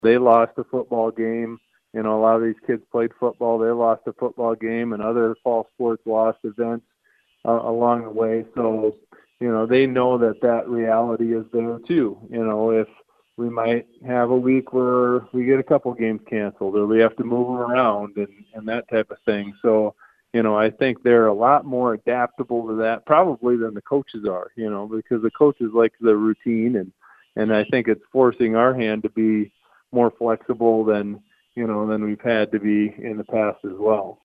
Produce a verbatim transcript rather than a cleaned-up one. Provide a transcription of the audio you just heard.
They lost a football game. You know, a lot of these kids played football. They lost a football game, and other fall sports lost events uh, along the way. So, you know, they know that that reality is there too. You know, if we might have a week where we get a couple games canceled or we have to move around and, and that type of thing. So, you know, I think they're a lot more adaptable to that probably than the coaches are, you know, because the coaches like the routine, and, and I think it's forcing our hand to be more flexible than, you know, than we've had to be in the past as well.